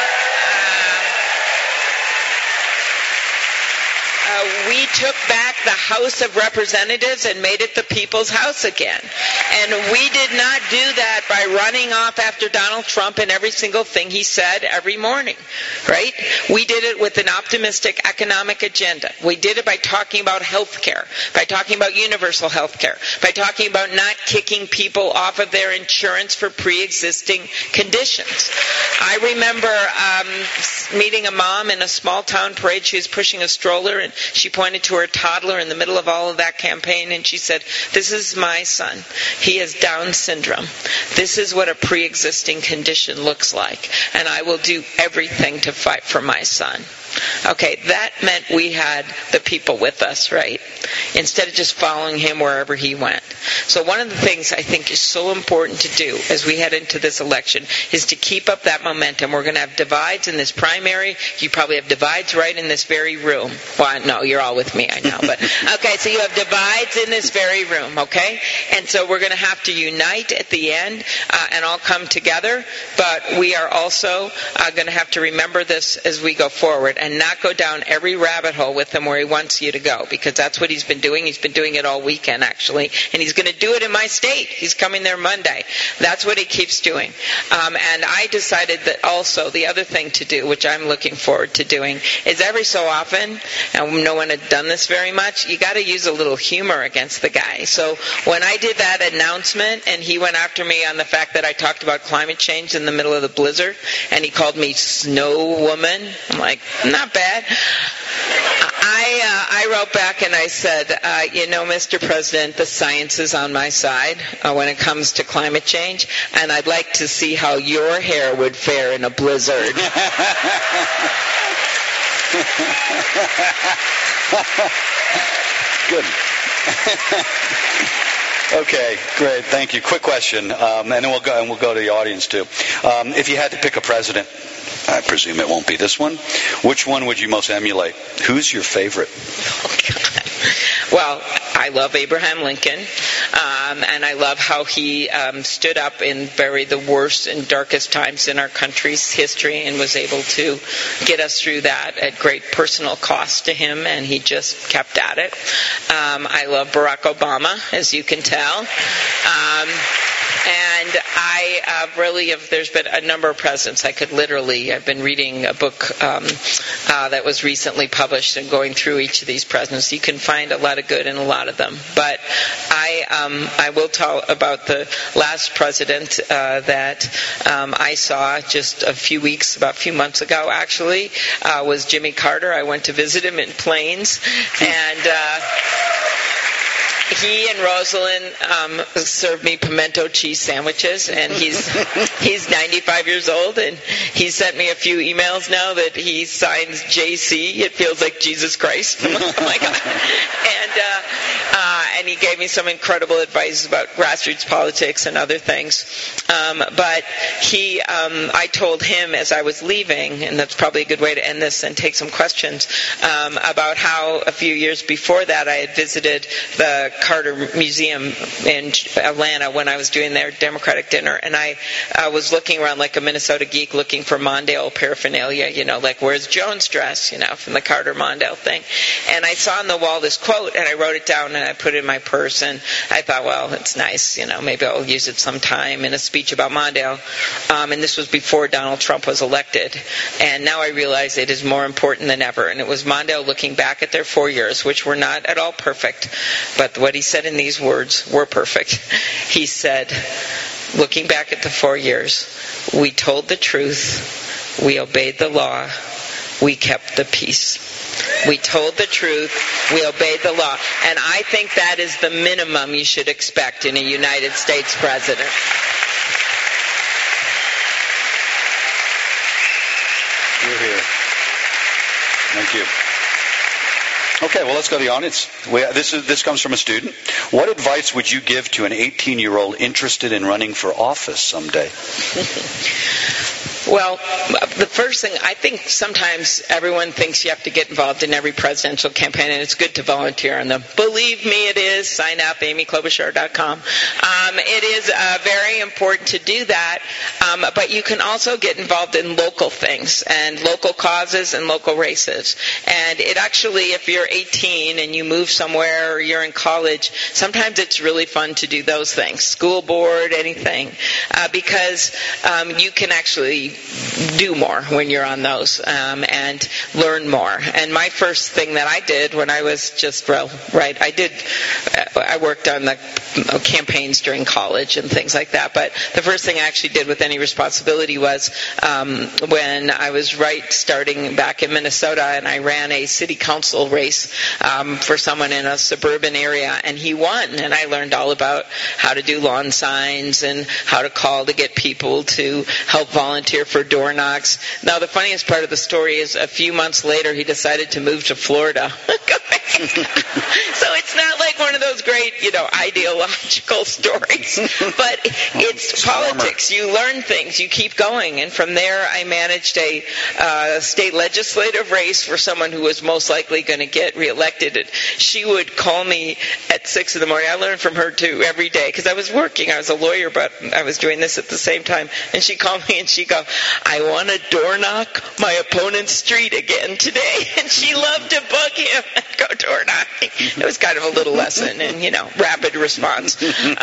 Uh, we took back the House of Representatives and made it the people's house again. And we did not do that by running off after Donald Trump and every single thing he said every morning, right? We did it with an optimistic economic agenda. We did it by talking about health care, by talking about universal health care, by talking about not kicking people off of their insurance for pre-existing conditions. I remember um, meeting a mom in a small town parade. She was pushing a stroller, and she pointed to her toddler in the middle of all of that campaign, and she said, "This is my son. He has Down syndrome. This is what a pre-existing condition looks like, and I will do everything to fight for my son. Okay, that meant we had the people with us, right? Instead of just following him wherever he went. So one of the things I think is so important to do as we head into this election is to keep up that momentum. We're going to have divides in this primary. You probably have divides right in this very room. Well, no, you're all with me, I know. But okay, so you have divides in this very room, okay? And so we're going to have to unite at the end uh, and all come together. But we are also uh, going to have to remember this as we go forward, and not go down every rabbit hole with him where he wants you to go, because that's what he's been doing. He's been doing it all weekend, actually, and he's going to do it in my state. He's coming there Monday. That's what he keeps doing. Um, and I decided that also the other thing to do, which I'm looking forward to doing, is every so often, and no one had done this very much, you got to use a little humor against the guy. So when I did that announcement and he went after me on the fact that I talked about climate change in the middle of the blizzard, and he called me Snow Woman, I'm like, not bad. I uh, I wrote back and I said, uh, you know, Mister President, the science is on my side uh, when it comes to climate change, and I'd like to see how your hair would fare in a blizzard. Good. Okay, great. Thank you. Quick question, um, and then we'll go and we'll go to the audience too. Um, if you had to pick a president, I presume it won't be this one, which one would you most emulate? Who's your favorite? Oh, God. Well, I love Abraham Lincoln, um, and I love how he um, stood up in very the worst and darkest times in our country's history and was able to get us through that at great personal cost to him, and he just kept at it. Um, I love Barack Obama, as you can tell. Um, And I uh, really have, there's been a number of presidents. I could literally, I've been reading a book um, uh, that was recently published and going through each of these presidents. You can find a lot of good in a lot of them. But I um, I will tell about the last president uh, that um, I saw just a few weeks, about a few months ago actually, uh, was Jimmy Carter. I went to visit him in Plains, and Uh, he and Rosalind um, served me pimento cheese sandwiches, and he's he's ninety-five years old, and he sent me a few emails now that he signs J C. It feels like Jesus Christ. Oh my God. And uh, uh, and he gave me some incredible advice about grassroots politics and other things. Um, but he, um, I told him as I was leaving, and that's probably a good way to end this and take some questions, um, about how a few years before that I had visited the Carter Museum in Atlanta when I was doing their Democratic dinner, and I uh, was looking around like a Minnesota geek looking for Mondale paraphernalia, you know, like where's Joan's dress, you know, from the Carter Mondale thing. And I saw on the wall this quote, and I wrote it down and I put it in my purse, and I thought, well, it's nice, you know, maybe I'll use it sometime in a speech about Mondale. Um, and this was before Donald Trump was elected. And now I realize it is more important than ever. And it was Mondale looking back at their four years, which were not at all perfect, but what he said in these words were perfect. He said, looking back at the four years, we told the truth, we obeyed the law, we kept the peace. We told the truth, we obeyed the law. And I think that is the minimum you should expect in a United States president. You're here. Thank you. Okay, well, let's go to the audience. We, this is this comes from a student. What advice would you give to an eighteen-year-old interested in running for office someday? Well, the first thing, I think sometimes everyone thinks you have to get involved in every presidential campaign, and it's good to volunteer on them. Believe me, it is. Sign up, amy klobuchar dot com. Um, it is uh, very important to do that, um, but you can also get involved in local things and local causes and local races. And it actually, if you're eighteen and you move somewhere or you're in college, sometimes it's really fun to do those things, school board, anything, uh, because um, you can actually do more when you're on those um, and learn more. And my first thing that I did when I was just, well, right, I did, I worked on the campaigns during college and things like that, but the first thing I actually did with any responsibility was um, when I was right starting back in Minnesota, and I ran a city council race um, for someone in a suburban area, and he won, and I learned all about how to do lawn signs and how to call to get people to help volunteer for door knocks. Now, the funniest part of the story is a few months later, he decided to move to Florida. So it's not like one of those great, you know, ideological stories, but it's politics. You learn things. You keep going. And from there, I managed a uh, state legislative race for someone who was most likely going to get reelected. And she would call me at six in the morning. I learned from her, too, every day, because I was working. I was a lawyer, but I was doing this at the same time. And she'd call me and she'd go, I want to door knock my opponent's street again today. And she loved to bug him and go door knocking. It was kind of a little lesson in, you know, rapid response. Um,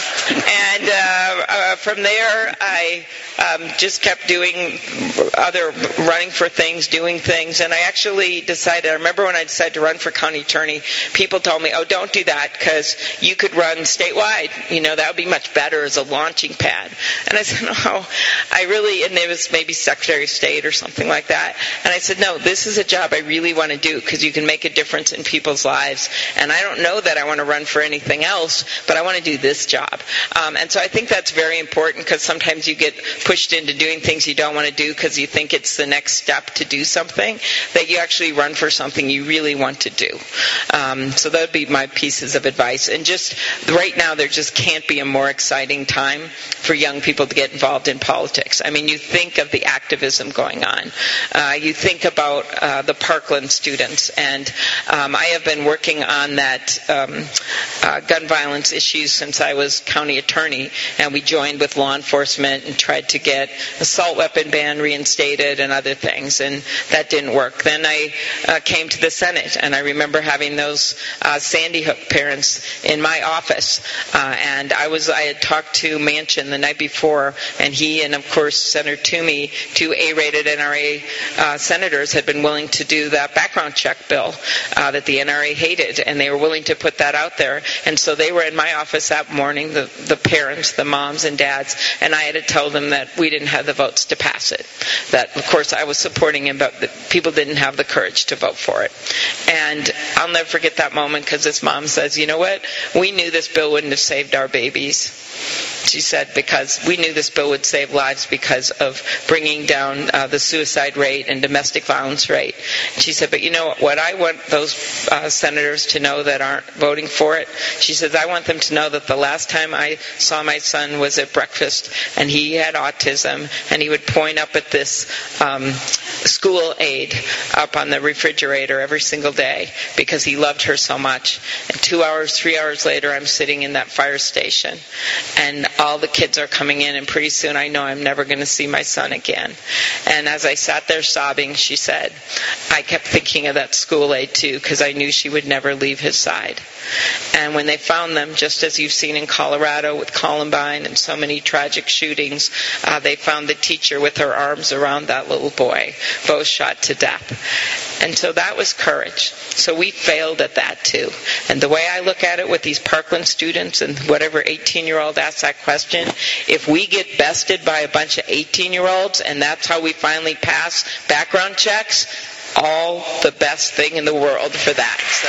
and uh, uh, from there, I um, just kept doing other, running for things, doing things. And I actually decided, I remember when I decided to run for county attorney, people told me, oh, don't do that because you could run statewide. You know, that would be much better as a launching pad. And I said, no, I really, and there was maybe Secretary of State or something like that. And I said, no, this is a job I really want to do because you can make a difference in people's lives. And I don't know that I want to run for anything else, but I want to do this job. Um, and so I think that's very important because sometimes you get pushed into doing things you don't want to do because you think it's the next step to do something, that you actually run for something you really want to do. Um, so that would be my pieces of advice. And just right now, there just can't be a more exciting time for young people to get involved in politics. I mean, you think of the activism going on. Uh, you think about uh, the Parkland students. And um, I have been working on that um, uh, gun violence issue since I was county attorney. And we joined with law enforcement and tried to get assault weapon ban reinstated and other things. And that didn't work. Then I uh, came to the Senate. And I remember having those uh, Sandy Hook parents in my office. Uh, and I was I had talked to Manchin the night before, and he and, of course, Senator Toomey, two A-rated N R A uh, senators, had been willing to do that background check bill uh, that the N R A hated, and they were willing to put that out there. And so they were in my office that morning, the, the parents, the moms and dads, and I had to tell them that we didn't have the votes to pass it. That, of course, I was supporting him, but the people didn't have the courage to vote for it. And I'll never forget that moment because this mom says, you know what, we knew this bill wouldn't have saved our babies. She said, because we knew this bill would save lives because of bringing down uh, the suicide rate and domestic violence rate. She said, but you know what I want those uh, senators to know that aren't voting for it? She says, I want them to know that the last time I saw my son was at breakfast, and he had autism, and he would point up at this um, school aid up on the refrigerator every single day because he loved her so much. And two hours, three hours later, I'm sitting in that fire station, and all the kids are coming in, and pretty soon I know I'm never going to see my son again. And as I sat there sobbing, she said, I kept thinking of that school aide too, because I knew she would never leave his side. And when they found them, just as you've seen in Colorado with Columbine and so many tragic shootings, uh, they found the teacher with her arms around that little boy, both shot to death. And so that was courage. So we failed at that too. And the way I look at it with these Parkland students and whatever eighteen-year-old asks that question, if we get bested by a bunch of eighteen-year-olds and that's how we finally pass background checks, all the best thing in the world for that. So.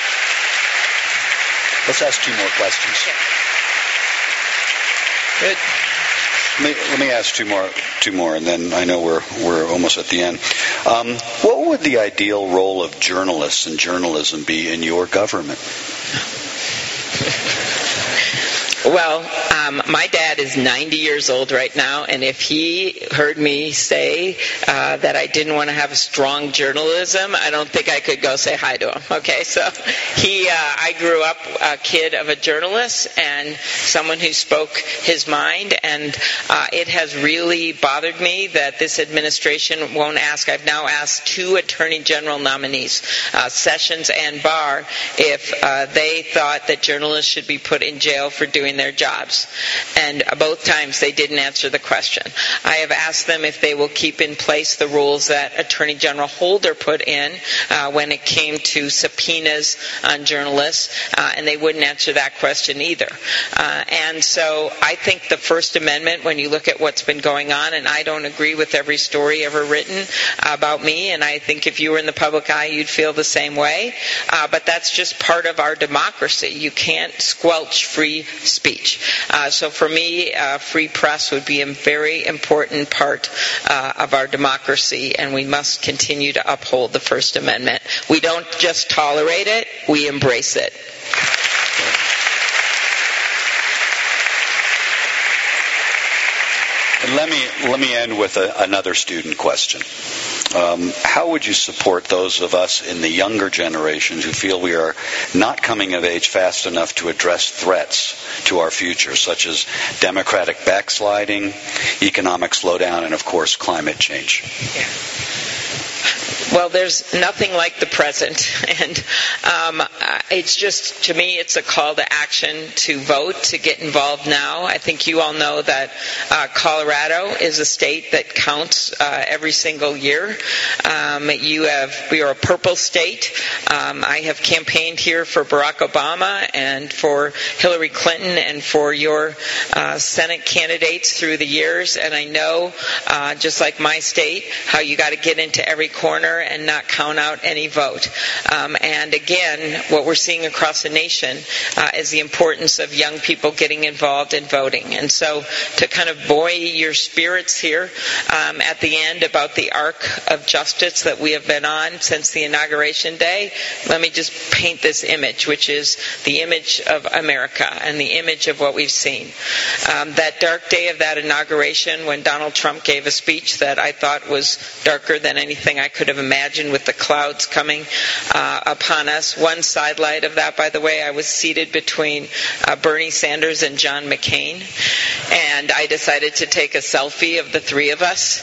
Let's ask two more questions. Good. Let me, let me ask two more, two more, and then I know we're we're almost at the end. Um, what would the ideal role of journalists and journalism be in your government? Well, um, my dad is ninety years old right now, and if he heard me say uh, that I didn't want to have a strong journalism, I don't think I could go say hi to him. Okay, so he, uh, I grew up a kid of a journalist and someone who spoke his mind, and uh, it has really bothered me that this administration won't ask. I've now asked two Attorney General nominees, uh, Sessions and Barr, if uh, they thought that journalists should be put in jail for doing their jobs. And both times they didn't answer the question. I have asked them if they will keep in place the rules that Attorney General Holder put in uh, when it came to subpoenas on journalists, uh, and they wouldn't answer that question either. Uh, and so I think the First Amendment, when you look at what's been going on, and I don't agree with every story ever written about me, and I think if you were in the public eye, you'd feel the same way. Uh, but that's just part of our democracy. You can't squelch free speech. Uh, so for me, uh, free press would be a very important part uh, of our democracy, and we must continue to uphold the First Amendment. We don't just tolerate it, we embrace it. And let me let me end with a, another student question. Um, how would you support those of us in the younger generations who feel we are not coming of age fast enough to address threats to our future, such as democratic backsliding, economic slowdown, and, of course, climate change? Yeah. Well, there's nothing like the present, and um, it's just, to me, it's a call to action to vote, to get involved now. I think you all know that uh, Colorado is a state that counts uh, every single year. Um, you have, we are a purple state. Um, I have campaigned here for Barack Obama and for Hillary Clinton and for your uh, Senate candidates through the years, and I know, uh, just like my state, how you got to get into every corner and not count out any vote. Um, and again, what we're seeing across the nation uh, is the importance of young people getting involved in voting. And so to kind of buoy your spirits here um, at the end about the arc of justice that we have been on since the inauguration day, let me just paint this image, which is the image of America and the image of what we've seen. Um, that dark day of that inauguration when Donald Trump gave a speech that I thought was darker than anything I could have imagined, with the clouds coming uh, upon us. One sidelight of that, by the way, I was seated between uh, Bernie Sanders and John McCain, and I decided to take a selfie of the three of us.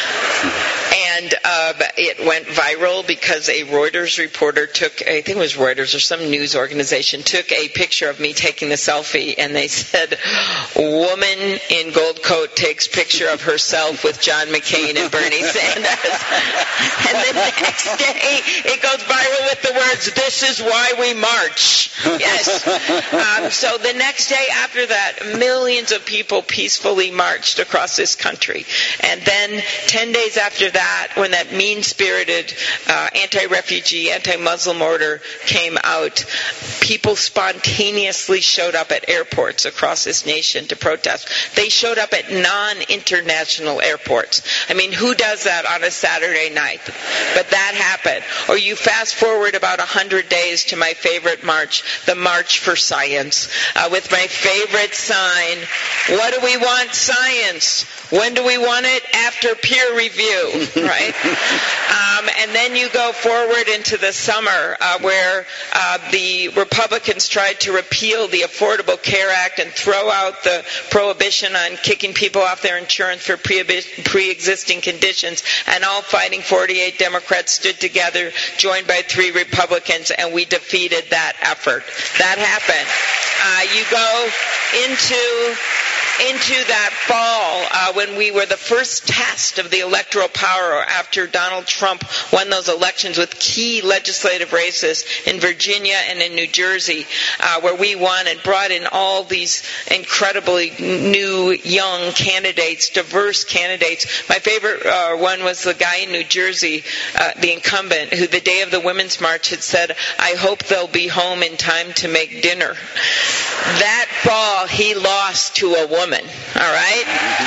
And uh, it went viral because a Reuters reporter took, I think it was Reuters or some news organization, took a picture of me taking the selfie, and they said, "Woman in gold coat takes picture of herself with John McCain and Bernie Sanders." And the next day, it goes viral with the words, "This is why we march." Yes. Um, so the next day after that, millions of people peacefully marched across this country. And then ten days after that, when that mean-spirited uh, anti-refugee, anti-Muslim order came out, people spontaneously showed up at airports across this nation to protest. They showed up at non-international airports. I mean, who does that on a Saturday night? But that happened. Or you fast forward about one hundred days to my favorite march, the March for Science, uh, with my favorite sign, "What do we want? Science. When do we want it? After peer review," right? Um, and then you go forward into the summer uh, where uh, the Republicans tried to repeal the Affordable Care Act and throw out the prohibition on kicking people off their insurance for pre- pre-existing conditions, and all fighting forty-eight Democrats stood together, joined by three Republicans, and we defeated that effort. That happened. Uh, you go into into that fall uh, when we were the first test of the electoral power after Donald Trump won those elections with key legislative races in Virginia and in New Jersey, uh, where we won and brought in all these incredibly new young candidates, diverse candidates. My favorite uh, one was the guy in New Jersey, uh, the incumbent, who the day of the Women's March had said, "I hope they'll be home in time to make dinner." That fall, he lost to a woman, all right?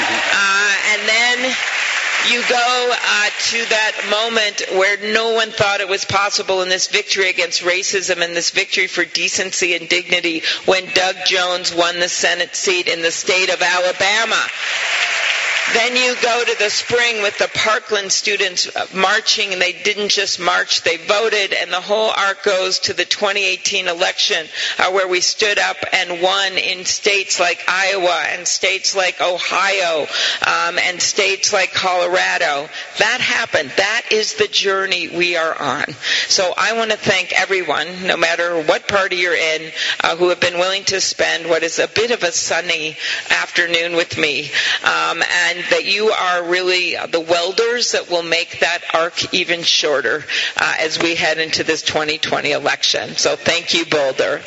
Uh, and then you go uh, to that moment where no one thought it was possible in this victory against racism and this victory for decency and dignity when Doug Jones won the Senate seat in the state of Alabama. Then you go to the spring with the Parkland students marching, and they didn't just march, they voted, and the whole arc goes to the twenty eighteen election uh, where we stood up and won in states like Iowa and states like Ohio um, and states like Colorado. That happened. That is the journey we are on. So I want to thank everyone, no matter what party you're in, uh, who have been willing to spend what is a bit of a sunny afternoon with me, um, and that you are really the welders that will make that arc even shorter uh, as we head into this twenty twenty election. So thank you, Boulder.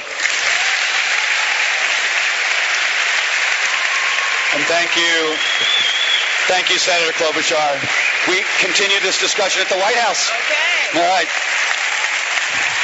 And thank you, thank you, Senator Klobuchar. We continue this discussion at the White House. Okay. All right.